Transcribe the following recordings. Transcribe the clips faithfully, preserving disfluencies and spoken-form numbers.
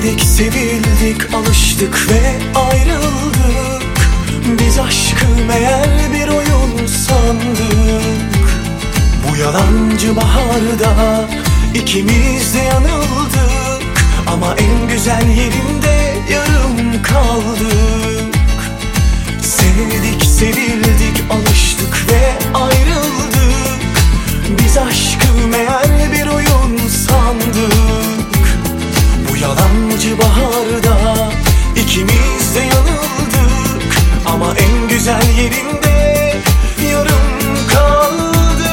Sevdik, sevildik, alıştık ve ayrıldık. Biz aşkı meğer bir oyun sandık. Bu yalancı baharda ikimiz de yanıldık. Ama en güzel yerinde yarım kaldık. Sevdik, sevildik, alıştık ve ayrıldık. Biz aşkı meğer bir oyun sandık. Bu yalancı baharda ikimiz de yanıldık. Ama en güzel yerinde yarım kaldık.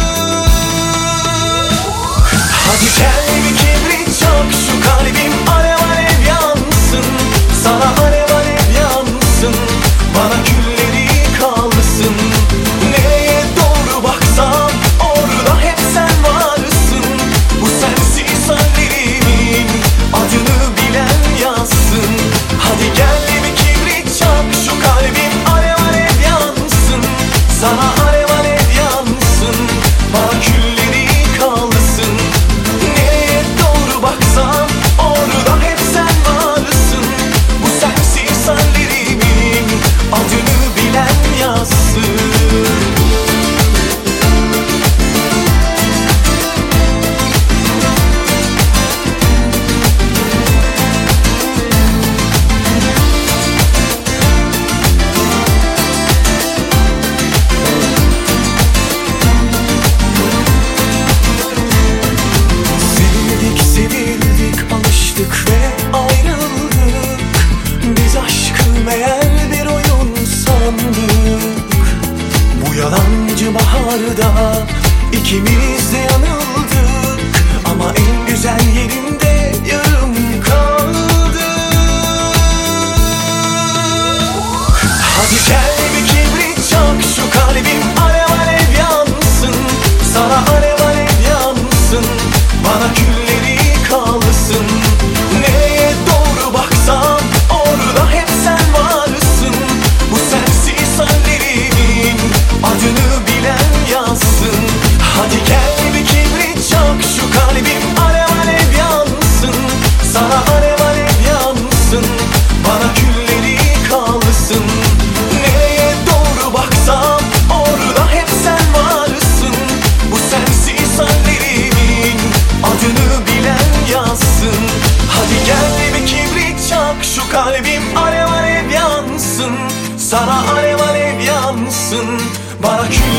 Hadi gel bir kibrit çak, şu kalbim alev alev yansın. Sana alev alev yansın, bana külleri kalsın. Nereye doğru baksam orada hep sen varsın. Bu sensiz hallerimin adını bilen yazsın. Hadi gel bir kibrit çak, şu kalbim alev alev yansın. Sana alev alev yansın, bana külleri kalsın. Nereye doğru baksam orada hep sen varsın. Bu sensiz hallerimin adını bilen yazsın. Sevdik, sevildik, alıştık ve ayrıldık. Biz aşkı meğer bir oyun sandık. Bu yalancı baharda ikimiz de yanıldık. Ama en güzel yerinde yarım kaldık. Hadi gel bir kibrit çak, şu kalbim alev alev yansın. Sana alev alev yansın, bana külleri kalsın. Nereye doğru baksam orada hep sen varsın. Bu sensiz hallerimin adını bilen yazsın. Hadi gel bir kibrit çak, şu kalbim alev alev yansın. Sana alev alev yansın, bana külleri kalsın. Nereye doğru baksam orada hep sen varsın. Bu sensiz hallerimin adını bilen yazsın. Hadi gel bir kibrit çak, şu kalbim alev alev yansın. Sana alev alev yansın, bana külleri